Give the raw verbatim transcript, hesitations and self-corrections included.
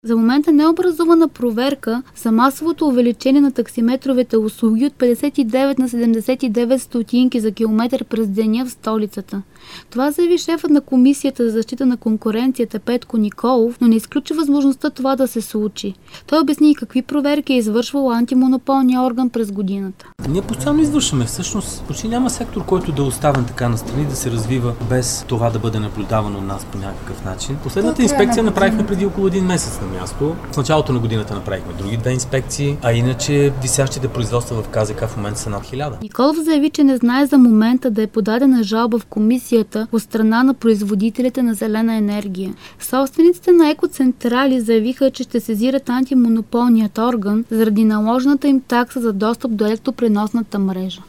За момента не е образувана проверка за масовото увеличение на таксиметровите услуги от петдесет и девет на седемдесет и девет стотинки за километър през деня в столицата. Това заяви шефът на Комисията за защита на конкуренцията Петко Николов, но не изключи възможността това да се случи. Той обясни и какви проверки е извършвал антимонополния орган през годината. Ние постоянно извършваме. Всъщност, почти няма сектор, който да е оставен така настрани, да се развива без това да бъде наблюдавано от нас по някакъв начин. Последната инспекция направихме преди около един месец на място. В началото на годината направихме други две инспекции, а иначе висящите производства в КЗК в момента са над хиляда. Николов заяви, че не знае за момента да е подадена жалба в комисията от страна на производителите на зелена енергия. Собствениците на екоцентрали заявиха, че ще сезират антимонополният орган заради наложената им такса за достъп до електропреносната мрежа.